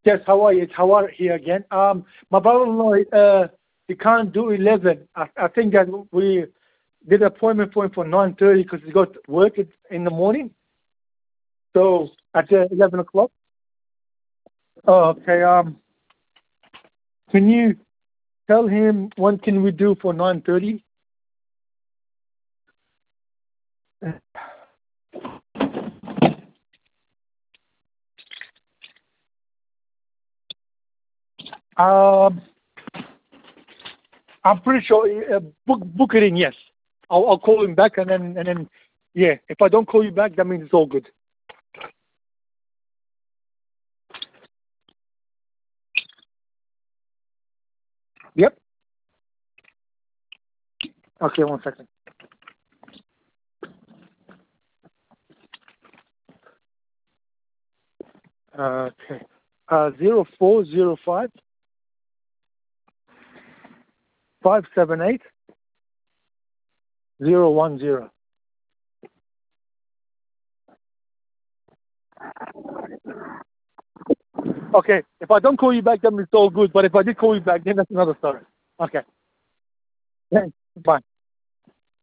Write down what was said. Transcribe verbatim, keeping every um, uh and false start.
Yes, how are you? It's Hawar here again. Um, my brother-in-law, uh, he can't do eleven. I, I think that we did an appointment for him for nine thirty because he's got work in in the morning. So at uh, eleven o'clock. Oh, okay. Um, can you tell him when can we do for nine thirty? Um, I'm pretty sure. Uh, book book it in. Yes, I'll I'll call him back and then and then yeah. If I don't call you back, that means it's all good. Yep. Okay, one second. Uh, okay. Uh, zero four zero five five seven eight zero one zero. Okay. If I don't call you back, then it's all good. But if I did call you back, then that's another story. Okay. Thanks. Bye.